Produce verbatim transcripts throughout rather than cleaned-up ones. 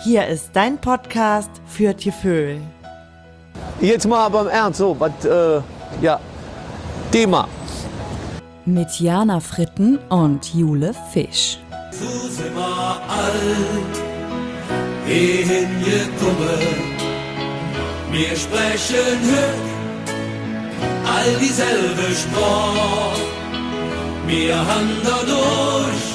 Hier ist dein Podcast für Tieföhl. Jetzt mal aber im Ernst, so, was, äh, ja, Thema. Mit Jana Fritten und Jule Fisch. So sind wir alt, wohin gekommen. Wir sprechen heute all dieselbe Sprache. Wir haben dadurch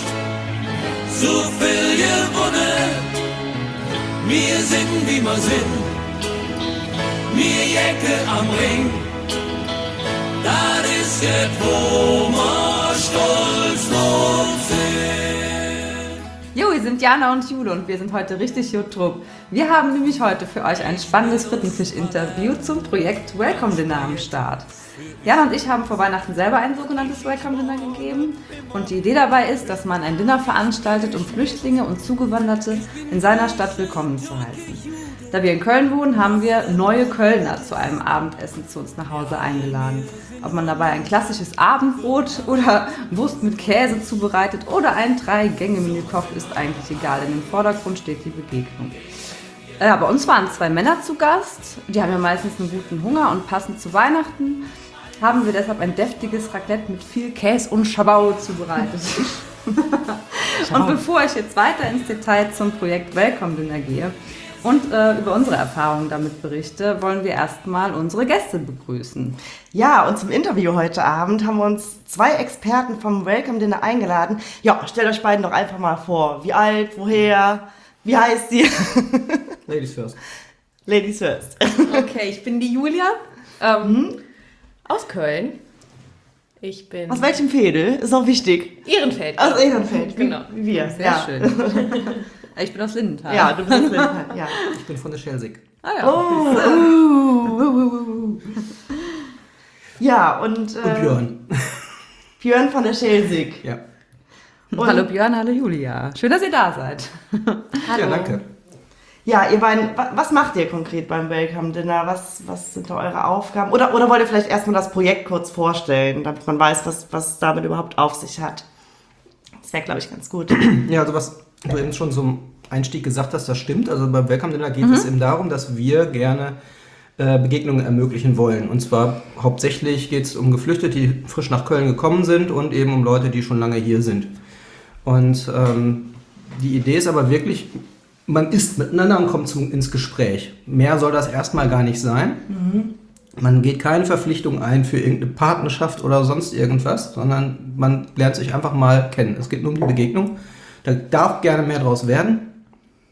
so viel gewonnen. Wir sind, wie wir sind. Wir Jacke am Ring. Das ist jetzt, wo wir stolz drauf sind. Jo, wir sind Jana und Jule und wir sind heute richtig YouTube. Wir haben nämlich heute für euch ein spannendes Frittenfisch-Interview zum Projekt Welcome Dinner am Start. Jana und ich haben vor Weihnachten selber ein sogenanntes Welcome Dinner gegeben. Und die Idee dabei ist, dass man ein Dinner veranstaltet, um Flüchtlinge und Zugewanderte in seiner Stadt willkommen zu heißen. Da wir in Köln wohnen, haben wir neue Kölner zu einem Abendessen zu uns nach Hause eingeladen. Ob man dabei ein klassisches Abendbrot oder Wurst mit Käse zubereitet oder ein Drei-Gänge-Menü kocht, ist eigentlich egal, denn im Vordergrund steht die Begegnung. Ja, bei uns waren zwei Männer zu Gast, die haben ja meistens einen guten Hunger und passend zu Weihnachten haben wir deshalb ein deftiges Raclette mit viel Käse und Schabau zubereitet. Und bevor ich jetzt weiter ins Detail zum Projekt Welcome Dinner gehe und äh, über unsere Erfahrungen damit berichte, wollen wir erstmal unsere Gäste begrüßen. Ja, und zum Interview heute Abend haben wir uns zwei Experten vom Welcome Dinner eingeladen. Ja, stellt euch beiden doch einfach mal vor. Wie alt, woher, wie heißt sie? Ladies first. Ladies first. Okay, ich bin die Julia ähm, mhm. aus Köln. Ich bin... Aus welchem Fädel? Ist auch wichtig. Ehrenfeld. Aus Ehrenfeld, genau. Wie wir. Sehr ja. schön. Ich bin aus Lindenthal. Ja, du bist aus Lindenthal, ja. Ich bin von der Schelsig. Ah ja. Oh, uh, uh, uh, uh. Ja, und... Äh, Und Björn. Björn von der Schelsig. Ja. Und hallo Björn, hallo Julia. Schön, dass ihr da seid. Hallo. Ja, danke. Ja, ihr beiden, was macht ihr konkret beim Welcome Dinner? Was, was sind da eure Aufgaben? Oder, oder wollt ihr vielleicht erstmal das Projekt kurz vorstellen, damit man weiß, was, was es damit überhaupt auf sich hat? Das wäre, glaube ich, ganz gut. Ja, also was du eben schon zum Einstieg gesagt hast, das stimmt. Also beim Welcome Dinner geht mhm. es eben darum, dass wir gerne äh, Begegnungen ermöglichen wollen. Und zwar hauptsächlich geht es um Geflüchtete, die frisch nach Köln gekommen sind und eben um Leute, die schon lange hier sind. Und ähm, die Idee ist aber wirklich... Man isst miteinander und kommt zum, ins Gespräch. Mehr soll das erstmal gar nicht sein. Mhm. Man geht keine Verpflichtung ein für irgendeine Partnerschaft oder sonst irgendwas, sondern man lernt sich einfach mal kennen. Es geht nur um die Begegnung. Da darf gerne mehr draus werden,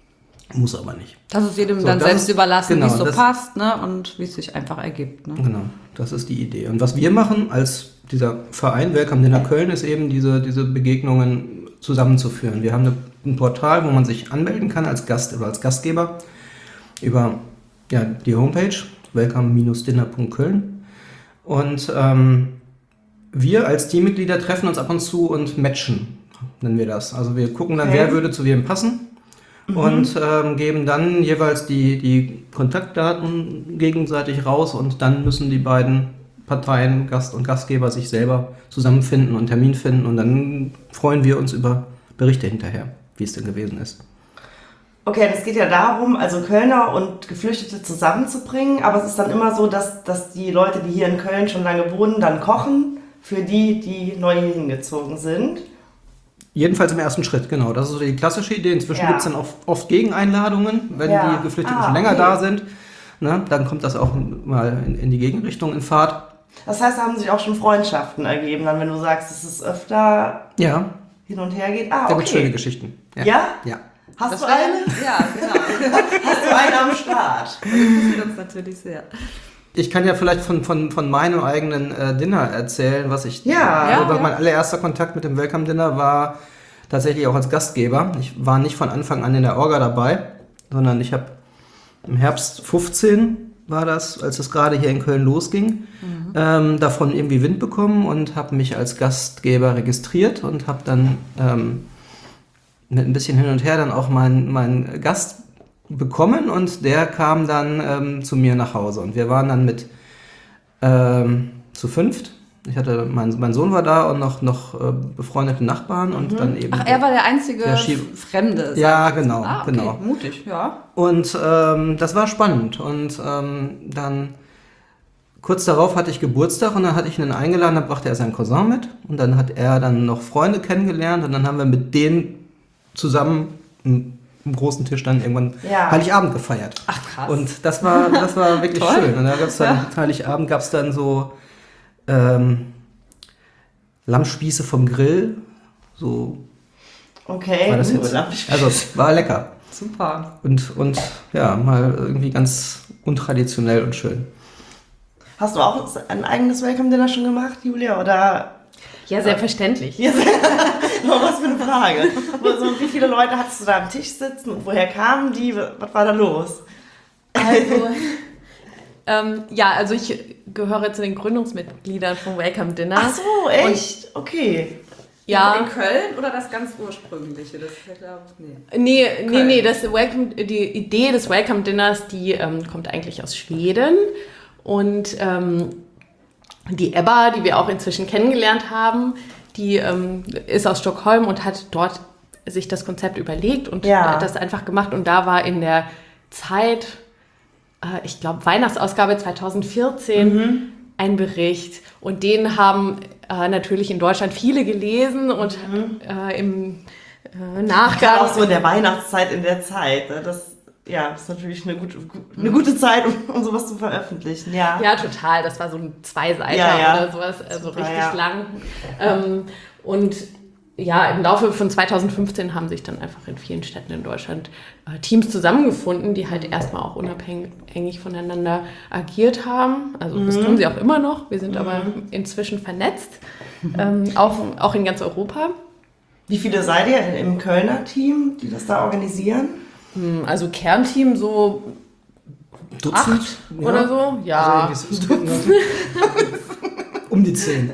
muss aber nicht. Das ist jedem so, dann selbst ist, überlassen, genau, wie es so das, passt, ne? Und wie es sich einfach ergibt. Ne? Genau, das ist die Idee. Und was wir machen als dieser Verein Welcome Dinner Köln ist eben diese, diese Begegnungen zusammenzuführen. Wir haben eine ein Portal, wo man sich anmelden kann als Gast oder als Gastgeber über ja, die Homepage welcome Dinner punkt köln. Und ähm, wir als Teammitglieder treffen uns ab und zu und matchen, nennen wir das. Also wir gucken dann, okay. wer würde zu wem passen mhm. und ähm, geben dann jeweils die, die Kontaktdaten gegenseitig raus und dann müssen die beiden Parteien, Gast und Gastgeber, sich selber zusammenfinden und einen Termin finden und dann freuen wir uns über Berichte hinterher, wie es denn gewesen ist. Okay, das geht ja darum, also Kölner und Geflüchtete zusammenzubringen, aber es ist dann immer so, dass, dass die Leute, die hier in Köln schon lange wohnen, dann kochen für die, die neu hier hingezogen sind. Jedenfalls im ersten Schritt, genau. Das ist so die klassische Idee. Inzwischen ja. gibt es dann oft, oft Gegeneinladungen, wenn ja. die Geflüchteten ah, schon länger okay. da sind. Ne, dann kommt das auch mal in, in die Gegenrichtung in Fahrt. Das heißt, da haben sich auch schon Freundschaften ergeben, dann wenn du sagst, dass es öfter ja. hin und her geht. Ah, okay. Da gibt schöne Geschichten. Ja? Ja? Ja. Hast das du eine? Ja, genau. Hast du eine am Start? Das interessiert uns natürlich sehr. Ich kann ja vielleicht von, von, von meinem eigenen äh, Dinner erzählen, was ich... Ja. Also ja. Mein allererster Kontakt mit dem Welcome Dinner war tatsächlich auch als Gastgeber. Ich war nicht von Anfang an in der Orga dabei, sondern ich habe im Herbst fünfzehn war das, als es gerade hier in Köln losging, mhm. ähm, davon irgendwie Wind bekommen und habe mich als Gastgeber registriert und habe dann ähm, mit ein bisschen hin und her dann auch meinen mein Gast bekommen und der kam dann ähm, zu mir nach Hause und wir waren dann mit ähm, zu fünft Ich hatte, mein, mein Sohn war da und noch, noch äh, befreundete Nachbarn und mhm. dann eben... Ach, er war der einzige der Ski- Fremde. Ja, genau, ah, okay. genau. Mutig, ja. Und ähm, das war spannend. Und ähm, dann kurz darauf hatte ich Geburtstag und dann hatte ich ihn eingeladen, dann brachte er seinen Cousin mit und dann hat er dann noch Freunde kennengelernt und dann haben wir mit denen zusammen einen, einen großen Tisch dann irgendwann Ja. Heiligabend gefeiert. Ach, krass. Und das war, das war wirklich Toll. schön. Und da gab es dann, Ja. Heiligabend gab es dann so ähm, Lammspieße vom Grill. So Okay, war das gut. jetzt. Also war lecker. Super. Und, und ja, mal irgendwie ganz untraditionell und schön. Hast du auch ein eigenes Welcome Dinner schon gemacht, Julia? Oder Ja, selbstverständlich. Ja, noch was für eine Frage. So, wie viele Leute hattest du da am Tisch sitzen und woher kamen die? Was war da los? Also, ähm, ja, also ich gehöre zu den Gründungsmitgliedern von Welcome Dinner. Ach so, echt? Okay. Ja. In Köln oder das ganz ursprüngliche? Das ist ja, glaube ich, nee. Nee, nee, Köln. nee, das Welcome, die Idee des Welcome Dinners, die ähm, kommt eigentlich aus Schweden. Und ähm, die Ebba, die wir auch inzwischen kennengelernt haben, die ähm, ist aus Stockholm und hat dort sich das Konzept überlegt und Ja. das einfach gemacht. Und da war in der Zeit, äh, ich glaube Weihnachtsausgabe zwanzig vierzehn, Mhm. ein Bericht. Und den haben äh, natürlich in Deutschland viele gelesen und Mhm. äh, im äh, Gerade Nachgang... auch so in der Weihnachtszeit, in der Zeit. Ne? Das ja, ist natürlich eine gute, eine gute Zeit, um, um sowas zu veröffentlichen. Ja. Ja, total. Das war so ein Zweiseiter Ja, ja. oder sowas, also Super, richtig ja. lang. Ähm, und ja, im Laufe von zwanzig fünfzehn haben sich dann einfach in vielen Städten in Deutschland äh, Teams zusammengefunden, die halt erstmal auch unabhängig voneinander agiert haben. Also das Mhm. tun sie auch immer noch. Wir sind aber inzwischen vernetzt, ähm, auch, auch in ganz Europa. Wie viele seid ihr im Kölner Team, die das da organisieren? Also Kernteam so Dutzend? acht oder so. Ja, Also irgendwie so- um die zehn.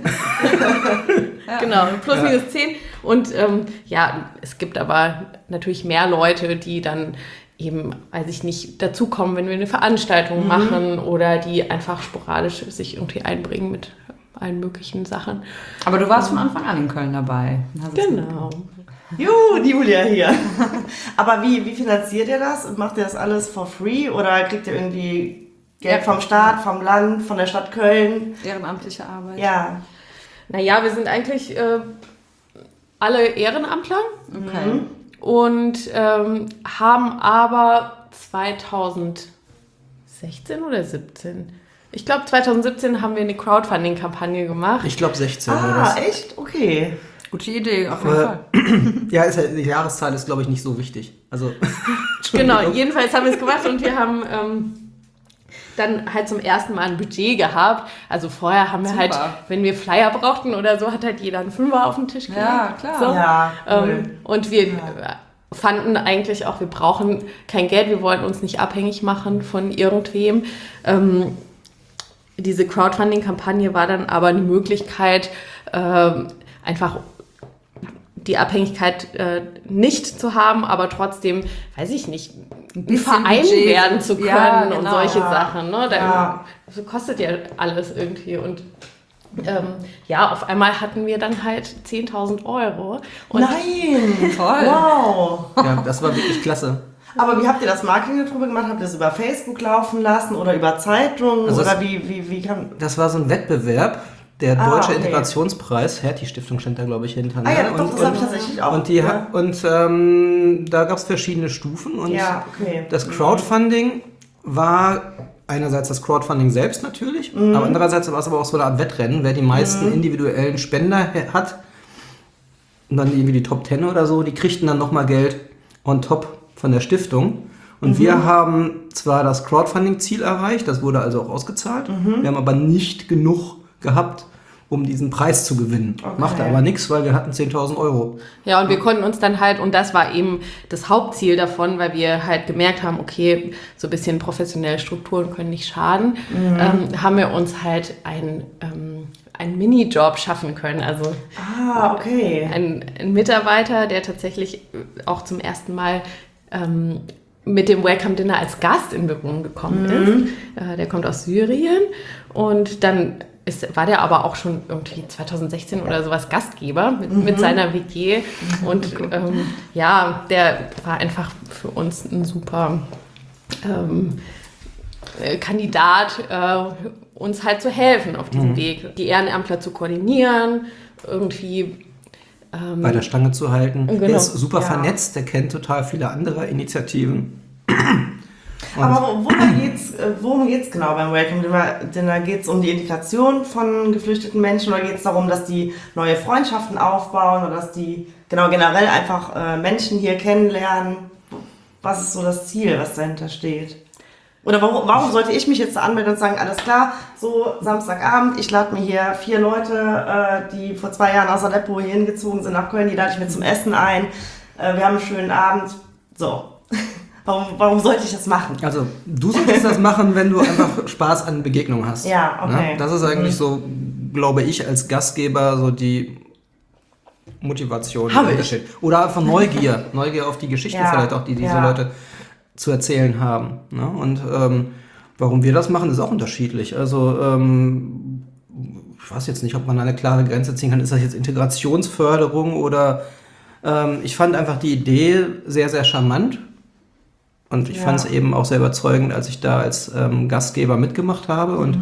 genau, plus Ja. minus zehn. Und ähm, ja, es gibt aber natürlich mehr Leute, die dann eben, weiß ich nicht, dazukommen, wenn wir eine Veranstaltung Mhm. machen oder die einfach sporadisch sich irgendwie einbringen mit allen möglichen Sachen. Aber du warst von Anfang an in Köln dabei. Hast es Genau. Juhu, die Julia hier. Aber wie, wie finanziert ihr das? Und macht ihr das alles for free? Oder kriegt ihr irgendwie Geld Ja. vom Staat, vom Land, von der Stadt Köln? ehrenamtliche Arbeit. Ja. Naja, wir sind eigentlich äh, alle Ehrenamtler Okay. und ähm, haben aber zwanzig sechzehn oder siebzehn, ich glaube zwanzig siebzehn haben wir eine Crowdfunding-Kampagne gemacht. Ich glaube sechzehn war Ah, das. echt? Okay. Gute Idee, auf jeden Aber- Fall. Ja, ist ja, die Jahreszahl ist, glaube ich, nicht so wichtig. Also, Genau, jedenfalls haben wir es gemacht und wir haben ähm, dann halt zum ersten Mal ein Budget gehabt. Also vorher haben wir Super. halt, wenn wir Flyer brauchten oder so, hat halt jeder einen Fünfer auf den Tisch gelegt. Ja, klar. So. Ja, cool. Ähm, und wir äh, fanden eigentlich auch, wir brauchen kein Geld, wir wollen uns nicht abhängig machen von irgendwem. Ähm, diese Crowdfunding-Kampagne war dann aber eine Möglichkeit, ähm, einfach die Abhängigkeit äh, nicht zu haben, aber trotzdem, weiß ich nicht, ein bisschen Verein Budget. werden zu können Ja, und genau. solche Ja. Sachen. Ne? Da Ja. so kostet ja alles irgendwie. Und ähm, ja, auf einmal hatten wir dann halt zehntausend Euro. Und Nein! Toll. Wow! ja, das war wirklich klasse. Aber wie habt ihr das Marketing darüber gemacht? Habt ihr das über Facebook laufen lassen oder über Zeitungen? Also oder es- wie, wie, wie kann... Das war so ein Wettbewerb. Der Ah, Deutsche okay. Integrationspreis, Hertie-Stiftung stand da, glaube ich, hinter. Ah ja, ne? doch, das habe ich tatsächlich auch. Und, die, ja. und ähm, da gab es verschiedene Stufen. Und Ja, okay. das Crowdfunding war einerseits das Crowdfunding selbst natürlich, Mhm. aber andererseits war es aber auch so eine Art Wettrennen, wer die meisten individuellen Spender he- hat. Und dann irgendwie die Top Ten oder so, die kriegten dann nochmal Geld on top von der Stiftung. Und Mhm. wir haben zwar das Crowdfunding-Ziel erreicht, das wurde also auch ausgezahlt, Mhm. wir haben aber nicht genug gehabt, um diesen Preis zu gewinnen. Okay. Machte aber nichts, weil wir hatten zehntausend Euro. ja, und wir konnten uns dann halt, und das war eben das Hauptziel davon, weil wir halt gemerkt haben, okay, so ein bisschen professionelle Strukturen können nicht schaden, ähm, haben wir uns halt ein, ähm, einen Minijob schaffen können. Also Ah, okay. ein, ein Mitarbeiter, der tatsächlich auch zum ersten Mal ähm, mit dem Welcome Dinner als Gast in Berührung gekommen ist. Äh, der kommt aus Syrien und dann ist, war der aber auch schon irgendwie zwanzig sechzehn oder sowas Gastgeber mit, mhm. mit seiner W G. Und ähm, ja, der war einfach für uns ein super ähm, Kandidat, äh, uns halt zu helfen auf diesem mhm. Weg. Die Ehrenamtler zu koordinieren, irgendwie ähm, bei der Stange zu halten. Genau. Der ist super Ja. vernetzt, der kennt total viele andere Initiativen. Aber worum geht's, worum geht's genau beim Welcome Dinner? Dinner geht es um die Integration von geflüchteten Menschen oder geht es darum, dass die neue Freundschaften aufbauen oder dass die genau generell einfach äh, Menschen hier kennenlernen? Was ist so das Ziel, was dahinter steht? Oder warum, warum sollte ich mich jetzt anmelden und sagen, alles klar, so Samstagabend, ich lade mir hier vier Leute, äh, die vor zwei Jahren aus Aleppo hier hingezogen sind nach Köln, die lade ich mir zum Essen ein, äh, wir haben einen schönen Abend, so. Warum, warum sollte ich das machen? Also du solltest das machen, wenn du einfach Spaß an Begegnungen hast. Ja, okay. Ne? Das ist eigentlich Mhm. so, glaube ich, als Gastgeber so die Motivation. Hab die ich. dahinter steht. Oder einfach Neugier. Neugier auf die Geschichte Ja, vielleicht auch, die diese ja. Leute zu erzählen haben. Ne? Und ähm, warum wir das machen, ist auch unterschiedlich. Also ähm, ich weiß jetzt nicht, ob man eine klare Grenze ziehen kann. Ist das jetzt Integrationsförderung oder ähm, ich fand einfach die Idee sehr, sehr charmant. Und ich Ja. fand es eben auch sehr überzeugend, als ich da als ähm, Gastgeber mitgemacht habe. Und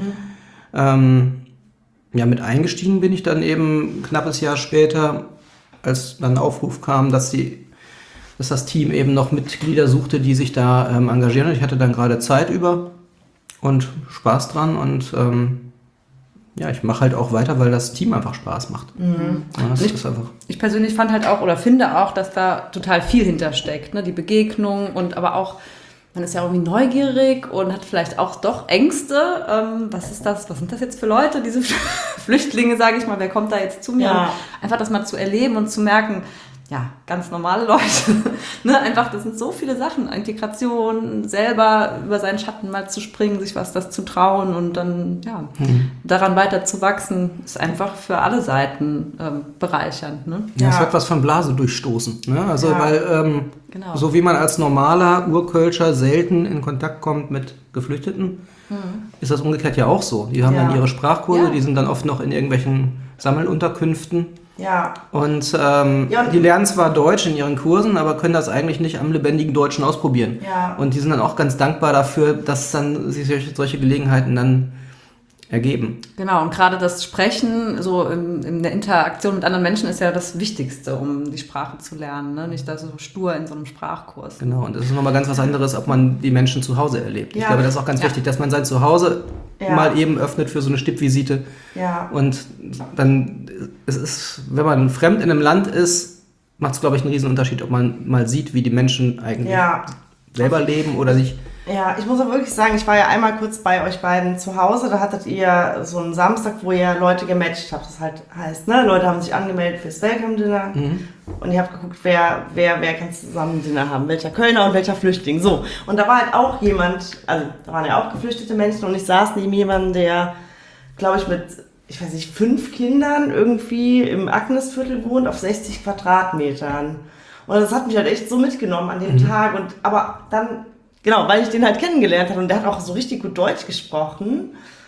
ähm, ja, mit eingestiegen bin ich dann eben ein knappes Jahr später, als dann ein Aufruf kam, dass, die, dass das Team eben noch Mitglieder suchte, die sich da ähm, engagieren. Und ich hatte dann gerade Zeit über und Spaß dran. Und ähm, ja, ich mache halt auch weiter, weil das Team einfach Spaß macht. Mhm. Ja, das Ich- ist einfach. Ich persönlich fand halt auch oder finde auch, dass da total viel hintersteckt. Ne? Die Begegnung und aber auch, man ist ja irgendwie neugierig und hat vielleicht auch doch Ängste. Ähm, was ist das? Was sind das jetzt für Leute, diese Flüchtlinge, sage ich mal? Wer kommt da jetzt zu mir? Ja. Und einfach das mal zu erleben und zu merken, ja, ganz normale Leute. ne? Einfach, das sind so viele Sachen. Integration, selber über seinen Schatten mal zu springen, sich was das zu trauen und dann ja, Mhm. daran weiter zu wachsen, ist einfach für alle Seiten ähm, bereichernd. Ne? Ja, es Ja. hat was von Blase durchstoßen. Ne? Also, Ja. weil ähm, Genau. so wie man als normaler Urkölscher selten in Kontakt kommt mit Geflüchteten, ist das umgekehrt ja auch so. Die haben Ja. dann ihre Sprachkurse, Ja. die sind dann oft noch in irgendwelchen Sammelunterkünften. Ja, Und, ähm, Ja, und- die lernen zwar Deutsch in ihren Kursen, aber können das eigentlich nicht am lebendigen Deutschen ausprobieren. Ja. Und die sind dann auch ganz dankbar dafür, dass dann sich solche, solche Gelegenheiten dann ergeben. Genau, und gerade das Sprechen so in, in der Interaktion mit anderen Menschen ist ja das Wichtigste, um die Sprache zu lernen. Ne? Nicht da so stur in so einem Sprachkurs. Genau, und das ist nochmal ganz was anderes, ob man die Menschen zu Hause erlebt. Ich Ja. glaube, das ist auch ganz Ja. wichtig, dass man sein Zuhause Ja. mal eben öffnet für so eine Stippvisite. ja. Und dann, es ist, wenn man fremd in einem Land ist, macht es, glaube ich, einen riesen Unterschied, ob man mal sieht, wie die Menschen eigentlich Ja. selber leben oder sich. Ja, ich muss aber wirklich sagen, ich war ja einmal kurz bei euch beiden zu Hause, da hattet ihr so einen Samstag, wo ihr Leute gematcht habt, das halt heißt, ne, Leute haben sich angemeldet fürs Welcome Dinner und ihr habt geguckt, wer, wer, wer kann zusammen ein Dinner haben, welcher Kölner und welcher Flüchtling, so. Und da war halt auch jemand, also da waren ja auch geflüchtete Menschen und ich saß neben jemandem, der, glaube ich, mit, ich weiß nicht, fünf Kindern irgendwie im Agnesviertel wohnt, auf sechzig Quadratmetern. Und das hat mich halt echt so mitgenommen an dem Tag und, aber dann, genau, weil ich den halt kennengelernt habe und der hat auch so richtig gut Deutsch gesprochen.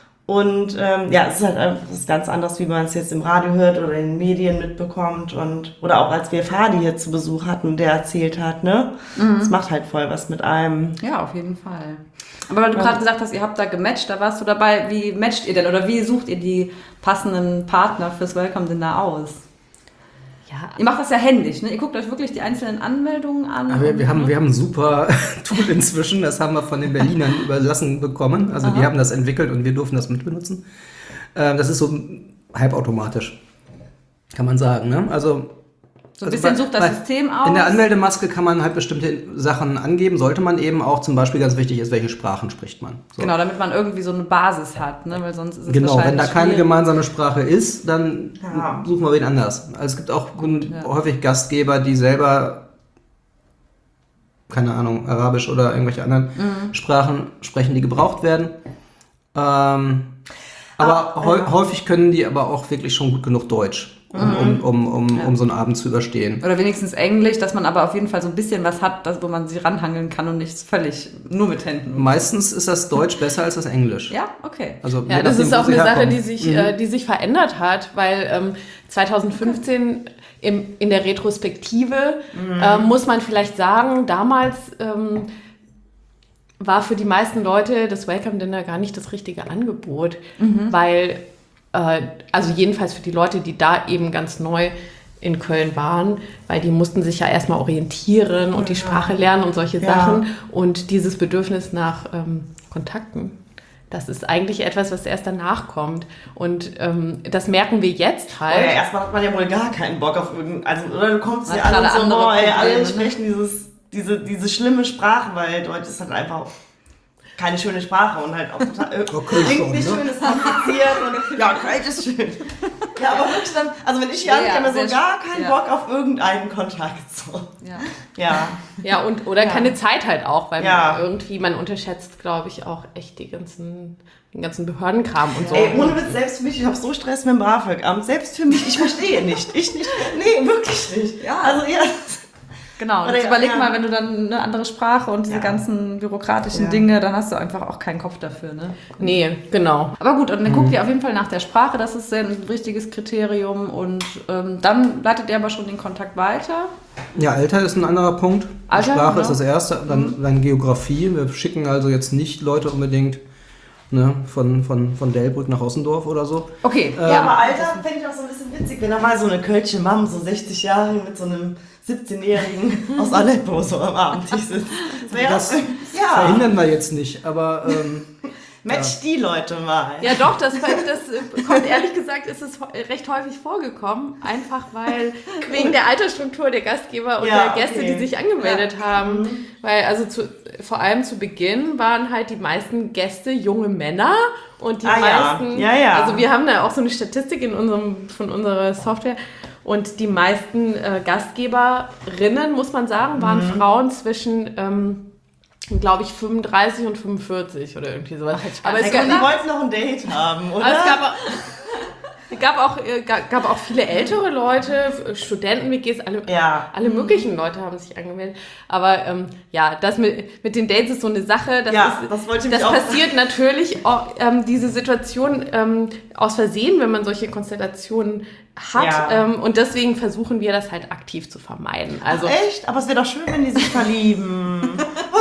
Und ähm, ja, es ist halt einfach was ganz anderes, wie man es jetzt im Radio hört oder in den Medien mitbekommt. Und, oder auch als wir Fadi hier zu Besuch hatten, der erzählt hat, ne? Das macht halt voll was mit einem. Ja, auf jeden Fall. Aber weil du gerade gesagt hast, ihr habt da gematcht, da warst du dabei. Wie matcht ihr denn oder wie sucht ihr die passenden Partner fürs Welcome Dinner aus? Ja, Ihr macht das ja händisch, ne? Ihr guckt euch wirklich die einzelnen Anmeldungen an. Aber wir, und- wir, haben, wir haben ein super Tool inzwischen, das haben wir von den Berlinern überlassen bekommen. Also die Aha. haben das entwickelt und wir durften das mitbenutzen. Ähm, das ist so halbautomatisch, kann man sagen. Ne? Also So ein Also bisschen bei- sucht das bei- System aus. In der Anmeldemaske kann man halt bestimmte Sachen angeben, sollte man eben auch, zum Beispiel ganz wichtig ist, welche Sprachen spricht man. So. Genau, damit man irgendwie so eine Basis hat, ne? Weil sonst ist es Genau, wenn da wahrscheinlich keine schwierig. gemeinsame Sprache ist, dann Ja. suchen wir wen anders. Also es gibt auch ja. häufig Gastgeber, die selber, keine Ahnung, Arabisch oder irgendwelche anderen Mhm. Sprachen sprechen, die gebraucht werden. Ähm, aber Ah, häu- ja. häufig können die aber auch wirklich schon gut genug Deutsch. um, um, um, um, um so einen Abend zu überstehen. Oder wenigstens Englisch, dass man aber auf jeden Fall so ein bisschen was hat, das, wo man sich ranhangeln kann und nicht völlig nur mit Händen. Meistens ist das Deutsch besser als das Englisch. Ja, okay. Also, Ja, je das nachdem, ist wo auch sie eine Sache, herkommen. die sich, Mhm. äh, die sich verändert hat, weil ähm, zwanzig fünfzehn im, in der Retrospektive äh, muss man vielleicht sagen, damals ähm, war für die meisten Leute das Welcome Dinner gar nicht das richtige Angebot, weil, äh, also jedenfalls für die Leute, die da eben ganz neu in Köln waren, weil die mussten sich ja erstmal orientieren und die Sprache lernen und solche Ja. Sachen und dieses Bedürfnis nach ähm, Kontakten. Das ist eigentlich etwas, was erst danach kommt. Und ähm, das merken wir jetzt Oh ja, halt. erstmal hat man ja wohl gar keinen Bock auf irgendein, also oder du kommst Man ja hat an und gerade so, andere boah, ey, alle Probleme, ne? sprechen dieses, diese, diese schlimme Sprache, weil Deutsch ist halt einfach keine schöne Sprache und halt auch total äh, Oh, Kölsch klingt schon, nicht ne? schön, ist kompliziert und ja, Kölsch ist schön. Ja, aber wirklich dann, also wenn ich hier Ja, ankomme, ja, so sehr gar sch- keinen ja. Bock auf irgendeinen Kontakt. So. Ja. Ja. Ja, und, oder keine Zeit halt auch, weil Ja. man irgendwie, man unterschätzt, glaube ich, auch echt die ganzen, den ganzen Behördenkram und so. Ey, ohne Witz, selbst für mich, ich habe so Stress mit dem BAföG-Amt, selbst für mich, ich verstehe nicht. Ich nicht, nee, wirklich nicht. Ja. Also ja, Genau, und Oder jetzt ja, überleg ja. mal, wenn du dann eine andere Sprache und diese Ja. ganzen bürokratischen Ja. Dinge, dann hast du einfach auch keinen Kopf dafür, ne? Nee, genau. Aber gut, und dann guckt ihr auf jeden Fall nach der Sprache, das ist ein richtiges Kriterium und ähm, dann leitet ihr aber schon den Kontakt weiter. Ja, Alter ist ein anderer Punkt. Alter, Sprache genau. ist das erste, dann, dann Geografie. Wir schicken also jetzt nicht Leute unbedingt ne, von, von, von Delbrück nach Ossendorf oder so. Okay, ja, aber Alter fände ich auch so ein bisschen witzig, wenn da mal so eine Kölsche Mam, so sechzig Jahre mit so einem siebzehnjährigen aus Aleppo so am Abendtisch sitzt. Das, wär Das auch- ja, verhindern wir jetzt nicht, aber ähm, match die Leute mal. Ja doch, das, das kommt ehrlich gesagt, ist es recht häufig vorgekommen, einfach weil wegen der Altersstruktur der Gastgeber und Ja, der Gäste, okay. die sich angemeldet haben. Weil also zu, vor allem zu Beginn waren halt die meisten Gäste junge Männer und die Ah, ja. meisten, Ja, ja. also wir haben da auch so eine Statistik in unserem, von unserer Software und die meisten äh, Gastgeberinnen, muss man sagen, waren Mhm. Frauen zwischen ähm, glaube ich, fünfunddreißig und fünfundvierzig oder irgendwie sowas. Aber es Ja, gab, komm, die wollten noch ein Date haben, oder? aber es gab auch, es gab auch, äh, gab, gab auch viele ältere Leute, Studenten-W Gs, alle, Ja. alle möglichen Leute haben sich angemeldet. Aber ähm, ja, das mit, mit den Dates ist so eine Sache. Das, Ja, ist, das wollte ich das mich auch passiert natürlich, auch, ähm, diese Situation ähm, aus Versehen, wenn man solche Konstellationen hat. Ja. Ähm, und deswegen versuchen wir das halt aktiv zu vermeiden. Also Echt? Aber es wäre doch schön, wenn die sich verlieben.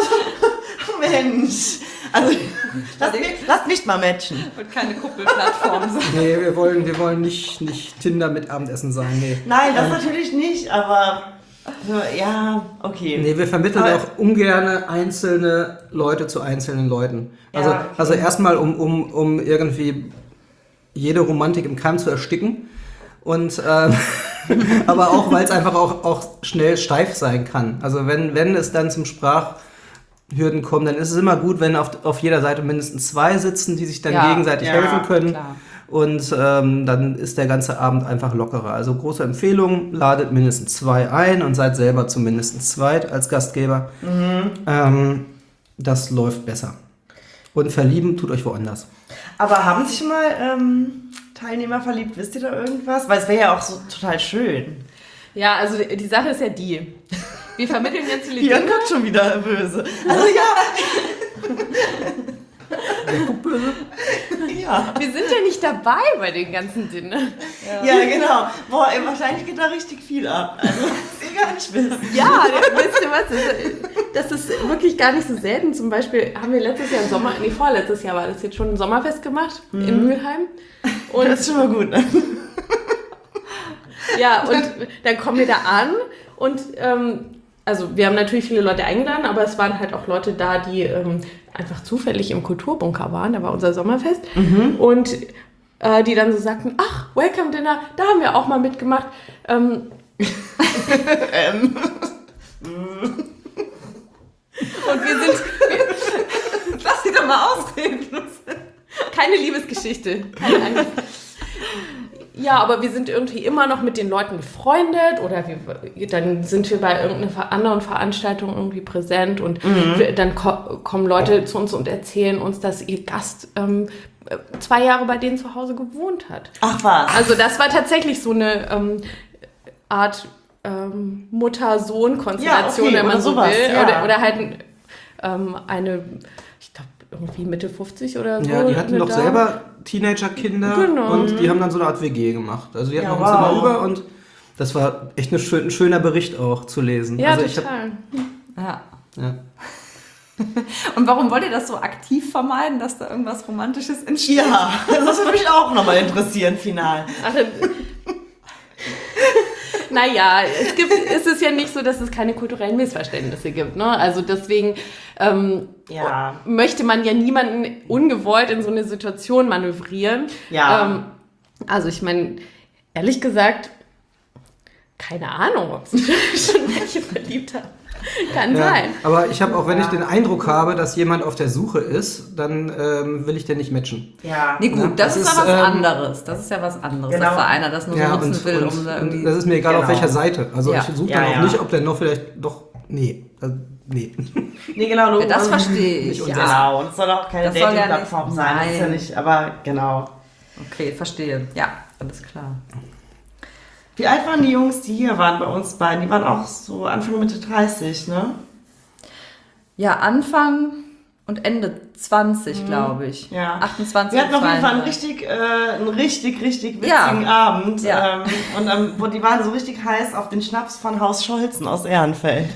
Mensch. Also, lass mich, lass mich mal matchen. wird keine Kuppelplattform sein. nee, wir wollen, wir wollen nicht, nicht Tinder mit Abendessen sein. Nee. Nein, das natürlich nicht, aber ja, okay. Nee, wir vermitteln Aber- auch ungerne einzelne Leute zu einzelnen Leuten. Also, Ja, okay. also erstmal, um, um, um irgendwie jede Romantik im Keim zu ersticken. Und ähm, aber auch, weil es einfach auch, auch schnell steif sein kann. Also wenn, wenn es dann zum Sprachhürden kommt, dann ist es immer gut, wenn auf, auf jeder Seite mindestens zwei sitzen, die sich dann Ja, gegenseitig ja, helfen können. klar. Und ähm, dann ist der ganze Abend einfach lockerer. Also große Empfehlung, ladet mindestens zwei ein und seid selber zumindest zweit als Gastgeber. Ähm, das läuft besser. Und verlieben tut euch woanders. Aber haben sich schon mal ähm, Teilnehmer verliebt? Wisst ihr da irgendwas? Weil es wäre ja auch so total schön. ja, also die Sache ist ja die. Wir vermitteln jetzt die Björn Dinge. guckt schon wieder böse. Also ja. Wer guckt böse? Ja. Wir sind ja nicht dabei bei den ganzen Dingen. Ja, genau. Boah, ey, wahrscheinlich geht da richtig viel ab. Also, das ihr gar nicht wisst. Ja, weißt du was? Das ist wirklich gar nicht so selten. Zum Beispiel haben wir letztes Jahr im Sommer, nee, vorletztes Jahr war das jetzt schon ein Sommerfest gemacht in Mülheim. Und Das ist schon mal gut, ne? ja, und dann kommen wir da an und ähm, also wir haben natürlich viele Leute eingeladen, aber es waren halt auch Leute da, die ähm, einfach zufällig im Kulturbunker waren. Da war unser Sommerfest. Und äh, die dann so sagten, ach, Welcome Dinner, da haben wir auch mal mitgemacht. Ähm, ähm. und wir sind Lass sie doch mal ausreden. keine Liebesgeschichte, keine Angst. Ja, aber wir sind irgendwie immer noch mit den Leuten befreundet oder wir, dann sind wir bei irgendeiner ver- anderen Veranstaltung irgendwie präsent und wir, dann ko- kommen Leute zu uns und erzählen uns, dass ihr Gast ähm, äh, zwei Jahre bei denen zu Hause gewohnt hat. Ach was. Also das war tatsächlich so eine ähm, Art ähm, Mutter-Sohn-Konstellation, Ja, okay, wenn man oder so sowas, will. ja. Oder, oder halt ähm, eine, ich glaube, irgendwie Mitte fünfzig oder so. Ja, die hatten eine doch Dame. selber Teenager-Kinder Genau. und die haben dann so eine Art W G gemacht. Also die hatten Ja, noch ein Zimmer wow. über und das war echt eine schön, ein schöner Bericht auch zu lesen. Ja, also ich hab, total. Ja. ja. Und warum wollt ihr das so aktiv vermeiden, dass da irgendwas Romantisches entsteht? Ja, das würde mich auch nochmal interessieren, final. Ach, naja, es gibt, es ist ja nicht so, dass es keine kulturellen Missverständnisse gibt. Ne? Also deswegen ähm, Ja. möchte man ja niemanden ungewollt in so eine Situation manövrieren. Ja. Ähm, also ich meine, ehrlich gesagt, keine Ahnung, ob es schon welche verliebt haben. Kann Ja, sein. aber ich habe auch, wenn ich den Eindruck habe, dass jemand auf der Suche ist, dann ähm, will ich den nicht matchen. Ja. Nee, gut, Ja, das, das ist ist, ja was ähm, anderes. Das ist ja was anderes, Genau. dass da einer das nur so nutzen und, will, und, um da und irgendwie... das ist mir egal, auf Genau. welcher Seite. Also Ja. ich suche Ja, dann auch ja. nicht, ob der noch vielleicht doch... Nee, also, nee. Nee, genau. Ja, das verstehe ich. Nicht Ja. unser- Genau, und es soll auch keine Das soll ja Dating-Plattform nicht- sein. Das ist ja nein. nicht, aber genau. Okay, verstehe. Ja, alles klar. Wie alt waren die Jungs, die hier waren bei uns beiden? Die waren auch so Anfang, Mitte dreißig, ne? Ja, Anfang und Ende zwanzig, glaube ich. Ja. achtundzwanzig. Wir hatten auf jeden Fall einen zweiunddreißig. richtig, äh, einen richtig, richtig witzigen Ja. Abend. Ja. Ähm, und ähm, wo die waren so richtig heiß auf den Schnaps von Haus Scholzen aus Ehrenfeld.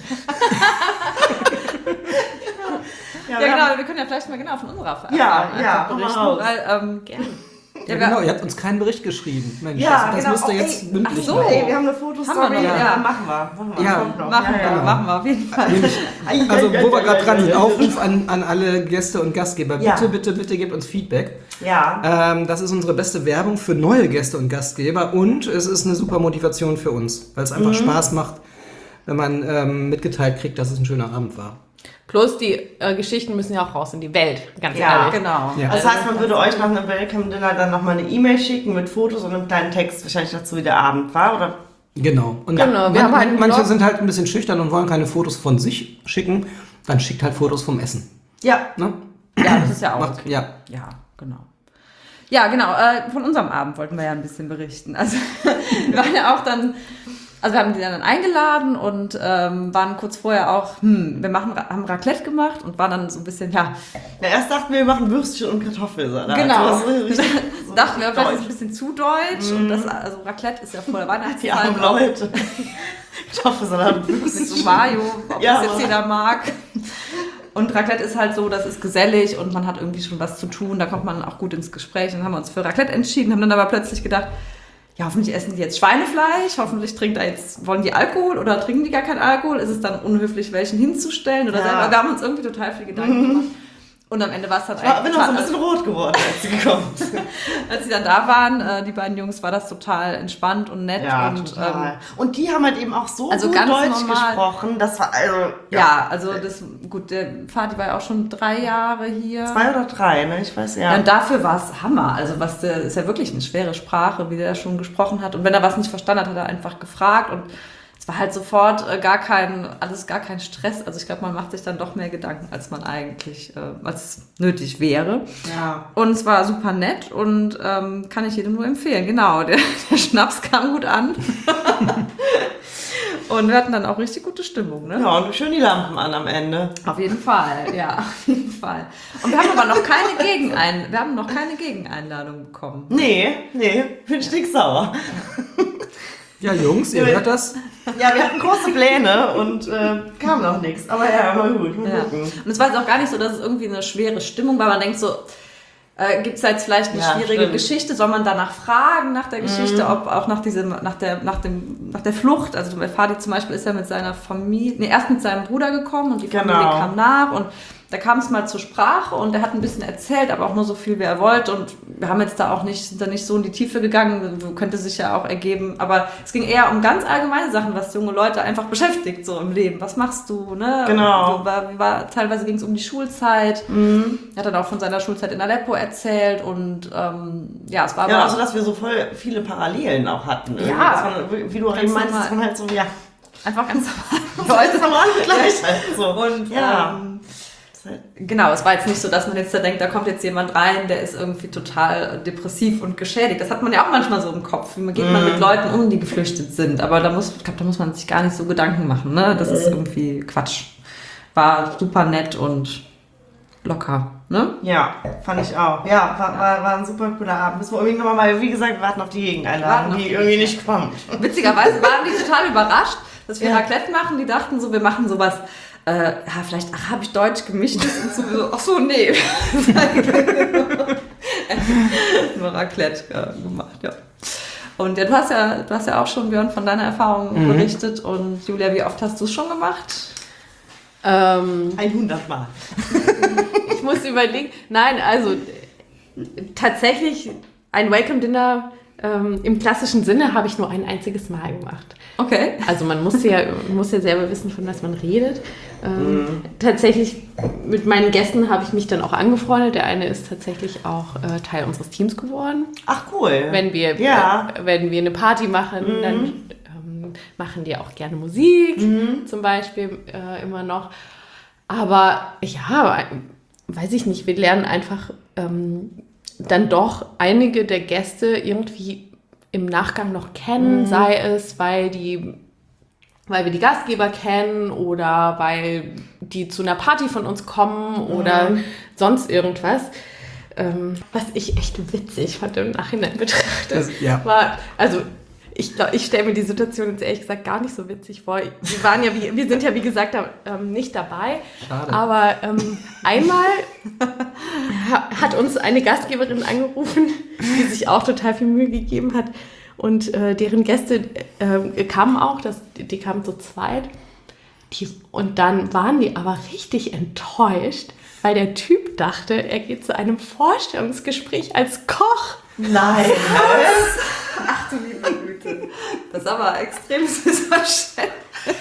Ja, wir genau, haben- wir können ja vielleicht mal genau von unserer Erfahrung Ja, einfach ja, hau mal berichten, raus. weil, ähm, Ja, ja, genau, wir- ihr habt uns keinen Bericht geschrieben. Mensch, Ja, das, das genau. müsst ihr Oh, jetzt ey, mündlich ach so. machen. Ey, wir haben eine Fotostory. Haben wir noch, ja. ja. Machen wir. Machen wir. Ja. Kommt noch. machen, ja, wir, ja. machen wir auf jeden Fall. Also, wo wir gerade dran sind, Aufruf an, an alle Gäste und Gastgeber. Ja. Bitte, bitte, bitte gebt uns Feedback. Ja. Ähm, das ist unsere beste Werbung für neue Gäste und Gastgeber und es ist eine super Motivation für uns, weil es einfach Spaß macht, wenn man ähm, mitgeteilt kriegt, dass es ein schöner Abend war. Plus die äh, Geschichten müssen ja auch raus in die Welt, ganz Ja, ehrlich. Genau. Ja. Das heißt, man würde euch nach einem Welcome-Dinner dann nochmal eine E-Mail schicken mit Fotos und einem kleinen Text, wahrscheinlich dazu, wie der Abend war, oder? Genau. Und Genau, wir man, haben halt einen manche Blog. sind halt ein bisschen schüchtern und wollen keine Fotos von sich schicken, dann schickt halt Fotos vom Essen. Ja. Ne? Ja, das ist ja auch Macht, okay. ja. Ja, genau. Ja, genau. Äh, von unserem Abend wollten wir ja ein bisschen berichten. Also wir waren ja auch dann, also wir haben die dann eingeladen und ähm, waren kurz vorher auch, hm, wir machen, haben Raclette gemacht und waren dann so ein bisschen, ja, ja, erst dachten wir, wir machen Würstchen und Kartoffelsalat. genau. Also, das ist richtig- so dachten wir, vielleicht ist es deutsch. ein bisschen zu deutsch und das, also Raclette ist ja vor der Die Weihnachtszeit armen auch Leute. Kartoffelsalat und mit Würstchen. so Mayo, ob Ja, das jetzt aber- jeder mag. Und Raclette ist halt so, das ist gesellig und man hat irgendwie schon was zu tun, da kommt man auch gut ins Gespräch. Dann haben wir uns für Raclette entschieden, haben dann aber plötzlich gedacht, ja, hoffentlich essen die jetzt Schweinefleisch, hoffentlich trinkt da jetzt, wollen die Alkohol oder trinken die gar keinen Alkohol? Ist es dann unhöflich, welchen hinzustellen oder Ja. selber? Wir haben uns irgendwie total viel Gedanken gemacht. Und am Ende war es halt Ich war- bin auch so ein total- bisschen rot geworden, als sie gekommen sind. als sie dann da waren, äh, die beiden Jungs, war das total entspannt und nett. Ja, und, total. Ähm, Und die haben halt eben auch so Also gut ganz Deutsch normal. gesprochen. Das war also ja, also das, gut, der Vati war ja auch schon drei Jahre hier. zwei oder drei, ne? Ich weiß ja. Ja, und dafür war es Hammer. Also was der ist ja wirklich eine schwere Sprache, wie der schon gesprochen hat. Und wenn er was nicht verstanden hat, hat er einfach gefragt. Und es war halt sofort äh, gar kein, alles gar kein Stress. Also ich glaube, man macht sich dann doch mehr Gedanken, als man eigentlich, äh, als nötig wäre. ja. Und es war super nett und ähm, kann ich jedem nur empfehlen. Genau, der, der Schnaps kam gut an. Und wir hatten dann auch richtig gute Stimmung, ne? Ja, und schön die Lampen an am Ende. Auf jeden Fall, ja, auf jeden Fall. Und wir haben aber noch keine Gegenein wir haben noch keine Gegeneinladung bekommen. Nee, nee, bin stinksauer. Ja, Jungs, ihr hört das? Ja, wir hatten große Pläne und äh, kam noch nichts. Aber ja, mal gut, mal Ja. gucken. Und es war jetzt auch gar nicht so, dass es irgendwie eine schwere Stimmung war. Man denkt so, äh, gibt es jetzt vielleicht eine Ja, schwierige stimmt. Geschichte? Soll man danach fragen nach der Geschichte, ob auch nach diesem, nach der, nach dem, nach der Flucht? Also bei Fadi zum Beispiel ist er mit seiner Familie, nee, erst mit seinem Bruder gekommen und die Familie Genau. kam nach und da kam es mal zur Sprache und er hat ein bisschen erzählt, aber auch nur so viel, wie er wollte. Und wir haben jetzt da auch nicht, sind da nicht so in die Tiefe gegangen, könnte sich ja auch ergeben. Aber es ging eher um ganz allgemeine Sachen, was junge Leute einfach beschäftigt so im Leben. Was machst du? Ne? Genau. Wie war, wie war, teilweise ging es um die Schulzeit. Er hat dann auch von seiner Schulzeit in Aleppo erzählt. Und ähm, ja, es war Ja, aber also dass wir so voll viele Parallelen auch hatten. irgendwie. Ja. Dass man, wie du Ganz eben meinst, normal. dass man halt so, ja, einfach ganz normal. Leute sind alle gleich halt so. Und ja. ähm, Genau, es war jetzt nicht so, dass man jetzt da denkt, da kommt jetzt jemand rein, der ist irgendwie total depressiv und geschädigt. Das hat man ja auch manchmal so im Kopf. Wie geht man mit Leuten um, die geflüchtet sind? Aber da muss, ich glaube, da muss man sich gar nicht so Gedanken machen. Ne? Das ist irgendwie Quatsch. War super nett und locker. Ne? Ja, fand ich auch. Ja, war, war, war ein super cooler Abend. Müssen wir irgendwie nochmal mal, wie gesagt, wir warten auf die Gegeneinladung, die, die irgendwie nicht kommt. Witzigerweise waren die total überrascht, dass wir Ja. Raclette machen. Die dachten so, wir machen sowas, äh, ja, vielleicht arabisch-deutsch gemischtes und so. Ach so, nee. Nur Raclette ja, gemacht, ja. Und ja, du hast ja, du hast ja auch schon, Björn, von deiner Erfahrung Mhm. berichtet. Und Julia, wie oft hast du es schon gemacht? Ähm, hundert Mal. ich muss überlegen. Nein, also äh, tatsächlich ein Welcome Dinner ähm, im klassischen Sinne habe ich nur ein einziges Mal gemacht. Okay. Also man muss ja, muss ja selber wissen, von was man redet. Ähm, mhm. Tatsächlich mit meinen Gästen habe ich mich dann auch angefreundet. Der eine ist tatsächlich auch äh, Teil unseres Teams geworden. Ach cool. Wenn wir, Ja. äh, wenn wir eine Party machen, Mhm. dann ähm, machen die auch gerne Musik, Mhm. zum Beispiel äh, immer noch. Aber ja, weiß ich nicht, wir lernen einfach ähm, dann doch einige der Gäste irgendwie im Nachgang noch kennen, Mhm. sei es, weil die, weil wir die Gastgeber kennen oder weil die zu einer Party von uns kommen oder Mhm. sonst irgendwas. Ähm, was ich echt witzig fand im Nachhinein betrachtet, Das- ja. war, also ich glaube, ich stelle mir die Situation jetzt ehrlich gesagt gar nicht so witzig vor. Wir waren ja, wie, wir sind ja wie gesagt da, ähm, nicht dabei. Schade. Aber ähm, einmal ha- hat uns eine Gastgeberin angerufen, die sich auch total viel Mühe gegeben hat. Und äh, deren Gäste äh, kamen auch, das, die kamen zu zweit. Die, und dann waren die aber richtig enttäuscht, weil der Typ dachte, er geht zu einem Vorstellungsgespräch als Koch. Nein. Ach du liebe Güte. Das ist aber extrem Missverständnis.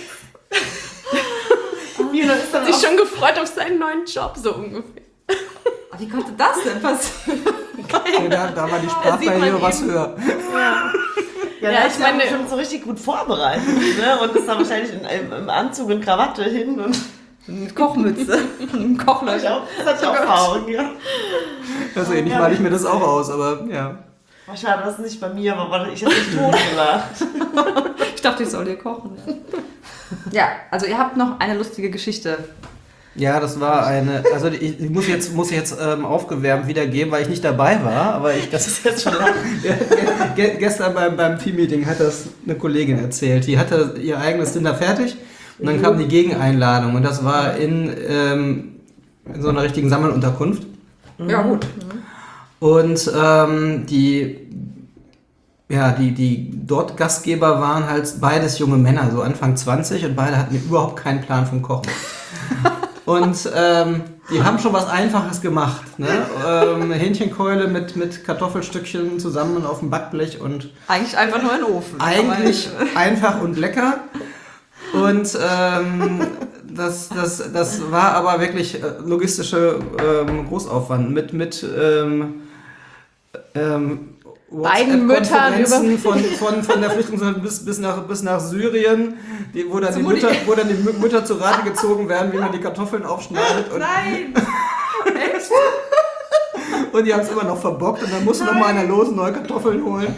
Wie ist Hat sich schon gefreut auf seinen neuen Job, so ungefähr. Aber wie konnte das denn passieren? Ja, da, da war die Sprachbarriere was höher. Ja, Ja, ja, ich ich meine- meine, schon so richtig gut vorbereitet, ne? Und ist da wahrscheinlich in, im, im Anzug und Krawatte hin und Mit Kochmütze und das Kochlöcher. hat ja auch Frauen, ja. Also ähnlich male ich mir das auch aus, aber ja. War schade, das ist nicht bei mir, aber warte, ich hätte mich totgelacht. Ich dachte, ich soll dir kochen. Ja. Ja, also ihr habt noch eine lustige Geschichte. Ja, das war eine, also ich, ich muss jetzt, muss jetzt ähm, aufgewärmt wiedergeben, weil ich nicht dabei war, aber ich, das ist jetzt schon lange. Ge gestern beim, beim Team-Meeting hat das eine Kollegin erzählt, die hatte ihr eigenes Dinner fertig und dann kam die Gegeneinladung und das war in, ähm, in so einer richtigen Sammelunterkunft. Ja, gut. Und ähm, die, ja, die, die dort Gastgeber waren halt beides junge Männer, so Anfang zwanzig und beide hatten überhaupt keinen Plan vom Kochen. Und ähm, die haben schon was Einfaches gemacht, ne? Ähm, Hähnchenkeule mit, mit Kartoffelstückchen zusammen auf dem Backblech und Eigentlich einfach nur in den Ofen. eigentlich Aber- einfach und lecker. Und ähm, das, das, das war aber wirklich äh, logistische ähm, Großaufwand mit, mit ähm, ähm, Beiden Müttern WhatsApp-Konferenzen von, von, von der Flüchtlingshilfe bis, bis, nach, bis nach Syrien, die, wo, dann die Mutti. Mütter, wo dann die Mü- Mütter zu Rate gezogen werden, wie man die Kartoffeln aufschneidet. Und, Nein! Echt? und die haben es immer noch verbockt und dann musste noch mal einer los neue Kartoffeln holen.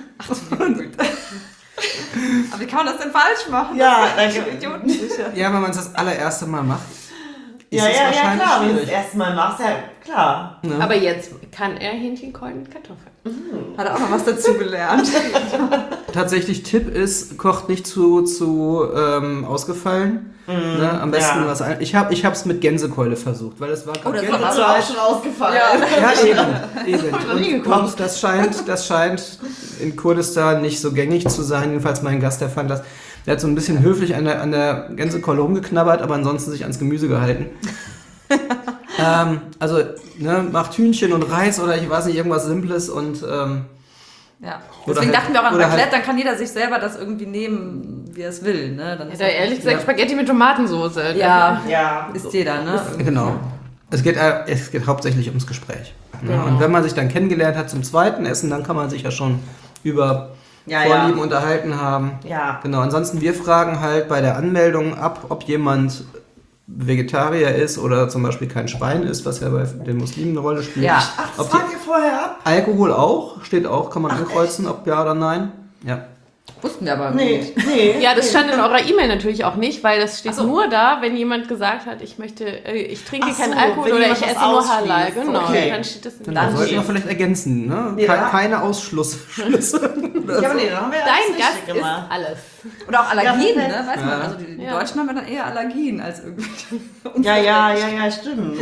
Aber wie kann man das denn falsch machen? Ja, das ist danke. Idioten sicher. Ja, wenn man es das allererste Mal macht, ist Ja, es ja, ja, wahrscheinlich klar, wenn du das schwierig. erste Mal machst, ja, klar. Aber jetzt kann er Hähnchenkeulen mit Kartoffeln. Hat er auch noch was dazu gelernt. Tatsächlich Tipp ist, kocht nicht zu, zu ähm, ausgefallen. Ne? Am besten ja. was ein. Ich habe ich hab's mit Gänsekeule versucht, weil es war Oh, das gerade war Das ist auch schon ausgefallen. Ja, eben. eben. noch nie Und, gekocht. und das scheint, das scheint in Kurdistan nicht so gängig zu sein. Jedenfalls mein Gast, der fand das. Der hat so ein bisschen höflich an der, an der Gänsekeule rumgeknabbert, aber ansonsten sich ans Gemüse gehalten. ähm, also, ne, macht Hühnchen und Reis oder ich weiß nicht, irgendwas Simples und ähm, Ja. Oder Deswegen halt- dachten wir auch an oder Raclette, halt- dann kann jeder sich selber das irgendwie nehmen, wie er es will. Ne? Dann ist Hätte er ehrlich gesagt Ja. Spaghetti mit Tomatensoße. ja, Ja. ist jeder, ne? genau. Es geht, äh, es geht hauptsächlich ums Gespräch. Ne? Und wenn man sich dann kennengelernt hat zum zweiten Essen, dann kann man sich ja schon über Ja, Vorlieben ja. unterhalten haben. Ja. Genau, ansonsten wir fragen halt bei der Anmeldung ab, ob jemand Vegetarier ist oder zum Beispiel kein Schwein isst, was ja bei den Muslimen eine Rolle spielt. Ja. Ach, das Ob die- fragt ihr vorher ab? Alkohol auch, steht auch, kann man ankreuzen, ob ja oder nein. Ja. Wussten wir aber Nee, nicht. nee. Ja, das stand in eurer E-Mail natürlich auch nicht, weil das steht Ach so. nur da, wenn jemand gesagt hat, ich möchte, äh, ich trinke Ach so, keinen Alkohol wenn oder jemand ich was esse nur ausschließt. Halal. Genau, Okay. dann steht das Genau, dann sollten wir steht. vielleicht ergänzen, ne? Nee, Ke da- keine Ausschlussschlüsse. Ja, aber nee, dann haben wir ja Dein alles Gast richtig ist gemacht. alles. Oder auch Allergien, Ja, ne? Weiß man. ja. Also die, die Ja. Deutschen haben ja dann eher Allergien als irgendwie. Ja, ja, ja, ja, stimmt.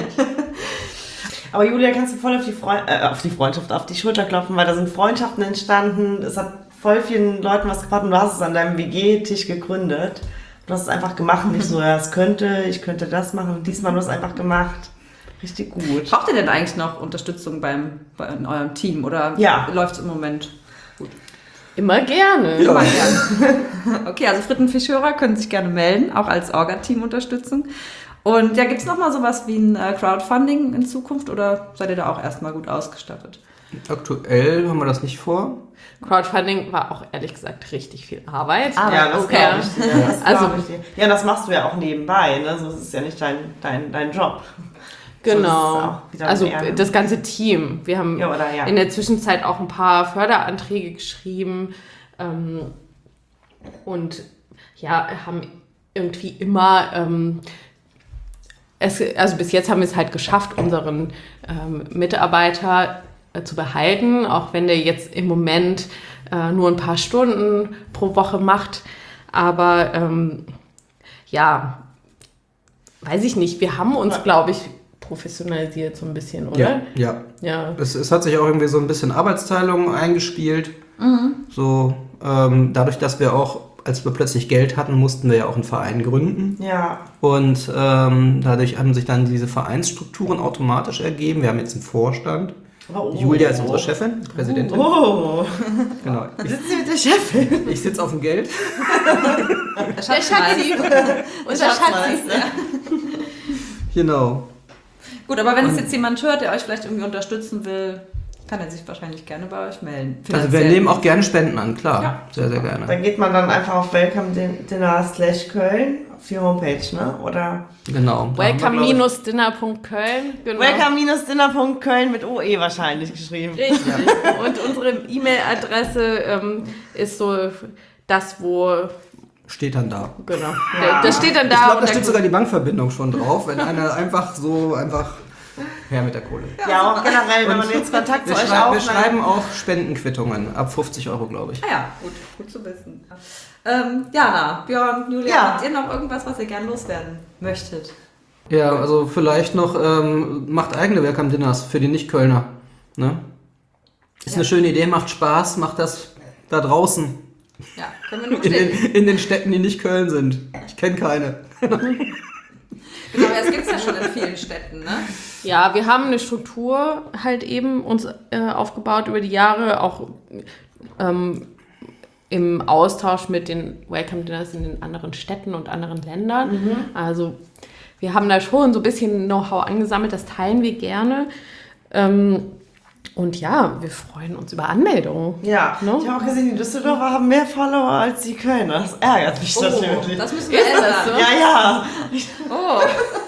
Aber Julia, kannst du voll auf die, Freu äh, auf die Freundschaft, auf die Schulter klopfen, weil da sind Freundschaften entstanden. Es hat voll vielen Leuten was gebracht und du hast es an deinem W G-Tisch gegründet. Du hast es einfach gemacht, nicht so, ja, es könnte, ich könnte das machen. Und diesmal hast du es einfach gemacht. Richtig gut. Braucht ihr denn eigentlich noch Unterstützung beim, bei, in eurem Team oder Ja. läuft es im Moment? Immer gerne. Ja. Okay, also Frittenfischhörer können sich gerne melden, auch als Orga-Team-Unterstützung. Und ja, gibt es nochmal sowas wie ein äh, Crowdfunding in Zukunft oder seid ihr da auch erstmal gut ausgestattet? Aktuell haben wir das nicht vor. Crowdfunding war auch ehrlich gesagt richtig viel Arbeit. Ah, Ja, das okay. glaube ich dir. Das Also- glaub ich dir. Ja, das machst du ja auch nebenbei, ne? So ist es ja nicht dein, dein, dein Job. So, Genau. das ist auch wieder Also mehr, ne? das ganze Team. Wir haben Ja, oder ja. in der Zwischenzeit auch ein paar Förderanträge geschrieben ähm, und ja, haben irgendwie immer, ähm, es, also bis jetzt haben wir es halt geschafft, unseren ähm, Mitarbeiter äh, zu behalten, auch wenn der jetzt im Moment äh, nur ein paar Stunden pro Woche macht. Aber ähm, ja, weiß ich nicht, wir haben uns, glaube ich, professionalisiert so ein bisschen, oder? Ja, ja. Ja. Es, es hat sich auch irgendwie so ein bisschen Arbeitsteilung eingespielt. So, ähm, dadurch, dass wir auch, als wir plötzlich Geld hatten, mussten wir ja auch einen Verein gründen. Ja. Und ähm, dadurch haben sich dann diese Vereinsstrukturen automatisch ergeben. Wir haben jetzt einen Vorstand. Oh. Julia ist unsere Chefin, Präsidentin. Oh, Genau. da sitzt sie mit der Chefin. Ich sitze auf dem Geld. Der Schatzi. Unser Schatzi. Genau. Gut, aber wenn es jetzt jemand hört, der euch vielleicht irgendwie unterstützen will, kann er sich wahrscheinlich gerne bei euch melden. Also wir Finanziell. nehmen auch gerne Spenden an, klar. Ja. Sehr, sehr gerne. Dann geht man dann einfach auf welcome dinner slash Köln auf die Homepage, ne? Oder Genau. Da haben wir, glaub ich, welcome Dinner Punkt Köln. Genau. welcome dinner Punkt Köln mit O E wahrscheinlich geschrieben. Richtig. Und unsere E-Mail-Adresse ähm, ist so das, wo, steht dann da. genau, Ja. das steht dann da. Ich glaube, und da dann- steht sogar die Bankverbindung schon drauf, wenn einer einfach so einfach her mit der Kohle. Ja, auch generell, wenn man jetzt Kontakt zu Wir, euch schrei wir aufnimmt. schreiben auch Spendenquittungen ab fünfzig Euro, glaube ich. Ah ja, gut, gut zu wissen. Ähm, Jana, Björn, Julia, Ja. habt ihr noch irgendwas, was ihr gerne loswerden möchtet? Ja, also vielleicht noch, ähm, macht eigene Welcome Dinners für die Nicht-Kölner. Ne? Ist eine schöne Idee, macht Spaß, macht das da draußen. Ja, können wir nur In den, bestätigen. in den Städten, die nicht Köln sind. Ich kenne keine. Genau, aber das gibt es ja schon in vielen Städten, ne? Ja, wir haben eine Struktur halt eben uns äh, aufgebaut über die Jahre, auch ähm, im Austausch mit den Welcome Dinners in den anderen Städten und anderen Ländern. Also wir haben da schon so ein bisschen Know-how angesammelt, das teilen wir gerne. Ähm, und ja, wir freuen uns über Anmeldungen. Ja, Ne? ich habe auch gesehen, die Düsseldorfer haben mehr Follower als die Kölner. Das ärgert mich natürlich. Oh, das müssen wir Ist das ändern. so? Ja, ja. Oh.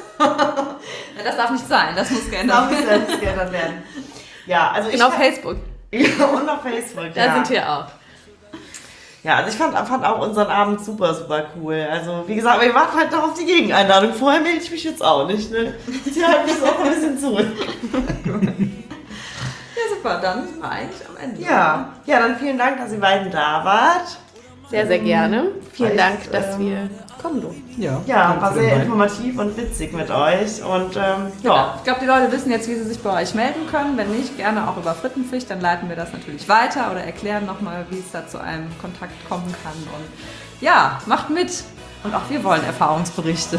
Ja, das darf nicht sein, das muss Da geändert muss werden. selbst geändert werden. Ja, also ich Genau, auf fand- Facebook. Ja, und auf Facebook, Da ja. sind wir auch. Ja, also ich fand, fand auch unseren Abend super, super cool. Also wie gesagt, aber ihr wart halt noch auf die Gegeneinladung. Vorher melde ich mich jetzt auch nicht, ne? Sie halten mich auch ein bisschen zurück. Ja, super, dann sind wir eigentlich am Ende. Ja, ja, dann vielen Dank, dass ihr beiden da wart. Sehr, sehr gerne. Vielen Weil Dank, ich, dass ähm, wir kommen durften. Ja, Ja, danke war für den sehr Wein. informativ und witzig mit euch. Und ähm, ja, Ich glaube, die Leute wissen jetzt, wie sie sich bei euch melden können. Wenn nicht, gerne auch über Frittenfisch, dann leiten wir das natürlich weiter oder erklären nochmal, wie es da zu einem Kontakt kommen kann. Und ja, macht mit. Und auch wir wollen Erfahrungsberichte.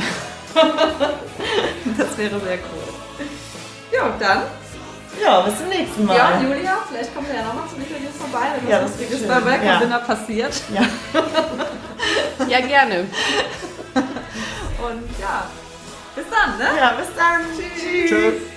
Das wäre sehr cool. Ja, und dann, ja, bis zum nächsten Mal. ja, Julia, vielleicht kommt ihr ja nochmal zum Interview vorbei, wenn Ja, was das Lustiges ist bei schön. Welcome Ja. Dinner passiert. Ja, gerne. Und ja, bis dann, ne? Ja, bis dann. Tschüss. Tschüss.